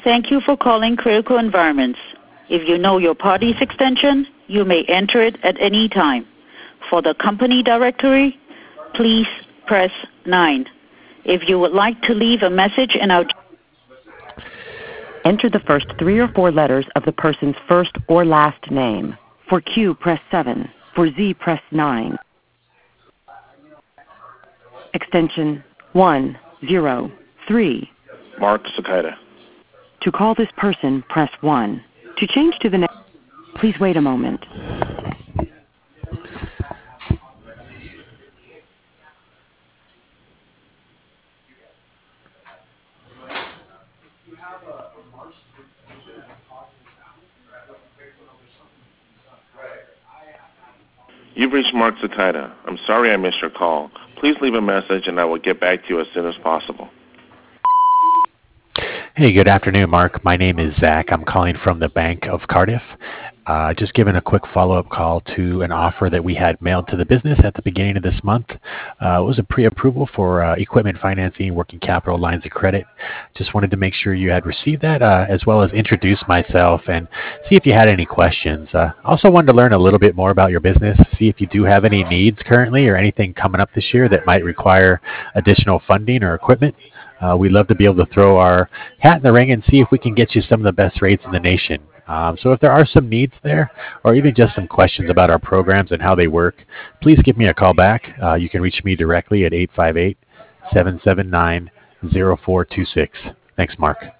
Thank you for calling Critical Environments. If you know your party's extension, you may enter it at any time. For the company directory, please press 9. If you would like to leave a message in our... Enter the first 3 or 4 letters of the person's first or last name. For Q, press 7. For Z, press 9. Extension 103. Mark Sakita. To call this person, press 1. To change to the next, please wait a moment. You've reached Mark Sakita. I'm sorry I missed your call. Please leave a message and I will get back to you as soon as possible. Hey, good afternoon, Mark. My name is Zach. I'm calling from the Bank of Cardiff. Just giving a quick follow-up call to an offer that we had mailed to the business at the beginning of this month. It was a pre-approval for equipment financing, working capital lines of credit. Just wanted to make sure you had received that, as well as introduce myself and see if you had any questions. Also wanted to learn a little bit more about your business, see if you do have any needs currently or anything coming up this year that might require additional funding or equipment. We'd love to be able to throw our hat in the ring and see if we can get you some of the best rates in the nation. So if there are some needs there, or even just some questions about our programs and how they work, please give me a call back. You can reach me directly at 858-779-0426. Thanks, Mark.